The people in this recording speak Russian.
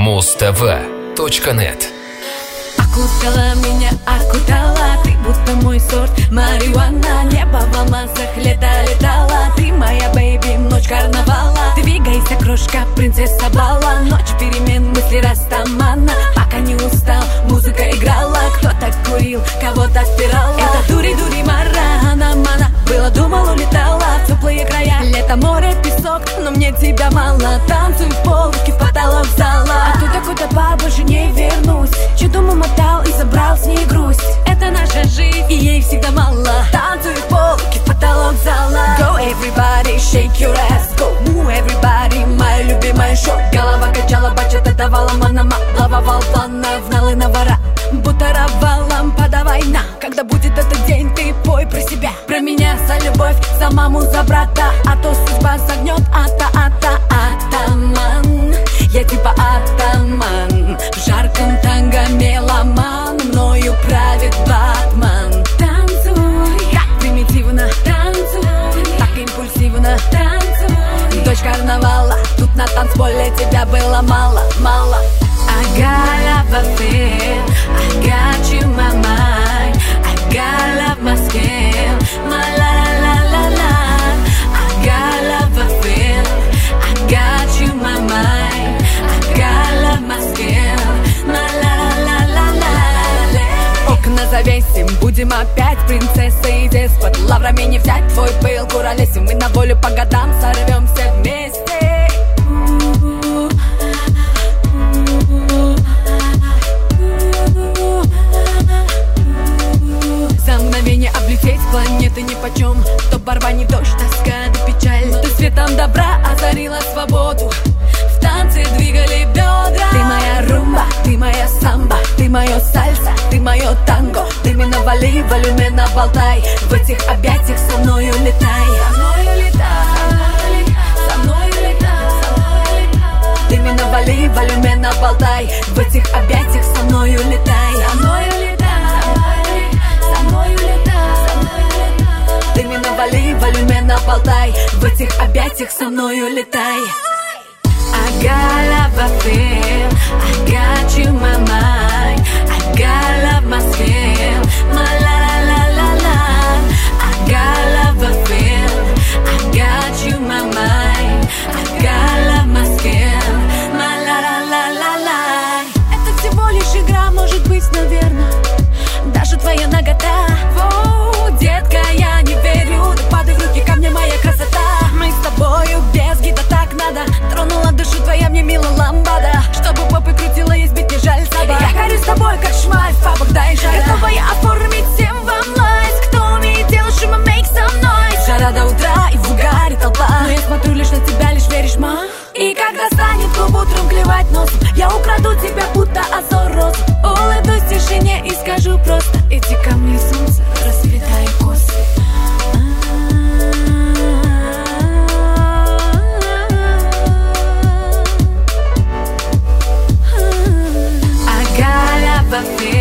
muztv.net. Окутала меня, окутала, ты будто мой сорт марихуана. Небо в алмазах, лето летала, ты моя бэйби, ночь карнавала. Двигайся, крошка, принцесса бала, ночь перемен, мысли растамана. Пока не устал, музыка играла, кто-то курил, кого-то спирала. Это дури-дури мара, мана, было, думал, улетала в теплые края. Лето, море, песок, но мне тебя мало. Танцуй в пол, руки в потолок зала. Оттуда куда-то больше не вернусь. Чудо мотал и забрал с ней грусть. Это наша жизнь, и ей всегда мало. Танцуй в пол, руки в потолок зала. Go everybody, shake your ass. Go move everybody, моя любимая шоу. Голова качала, бачата давала манама. Плавал планов, налы на вора. Бутаровалом, подавай на. Когда будет этот день, ты пой про себя. Про меня, за любовь, за маму, за брата. А то судьба согнет, атаман. Я типа атаман. В жарком танго меломан, мною правит Батман. Танцуй, так примитивно, танцуй, так импульсивно, танцуй. Дочь карнавала, тут на танцполе тебя было мало. I got love, I feel, I got you, my mind. I got love, my skin, my la. I got love, I feel, I got you, my mind. I got love, my skin, my la. Окна завесим, будем опять принцессой и деспот. Лаврами не взять твой пыл, куролесим. Мы на волю по годам сорвемся вместе. Облететь планеты нипочем. То барбани дождь, тоска да печаль. Ты светом добра озарила свободу. В танце двигали бедра. Ты моя румба, ты моя самба, ты мое сальса, ты мое танго. Ты мне навали, волюмена болтай. В этих объятиях со мною летай. Со мною летай, со мною летай. Ты мне навали, волюмена болтай. В этих объятиях со мною летай. Со мною летай. Ты мне навали, волюмена болтай. В этих объятиях со мною летай. I got love, I feel, I got you, my mind. I got love, my skin, my la. I got love, I feel, I got you, my mind. I got love, my skin, my la. Это всего лишь игра, может быть, наверное. Даже твоя нагота. Воу, детка, я не верю. Да падай в руки ко мне, моя красота. Мы с тобою без гида, так надо. Тронула душу твоя, мне мила ламбада. Чтобы попы крутила, есть бить не жаль собак. Я горю с тобой, как шмаль в пабах, дай жара. Готова я оформить всем вам лайк. Кто умеет делать шума, make some noise. Жара до утра и в угаре толпа. Но я смотрю лишь на тебя, лишь веришь, ма. И когда станет клуб утром клевать носом, я украду тебя, будто озор розу. Улыбнусь в тишине и скажу просто: иди ко мне, солнце, расцветай косы. I got love, I feel.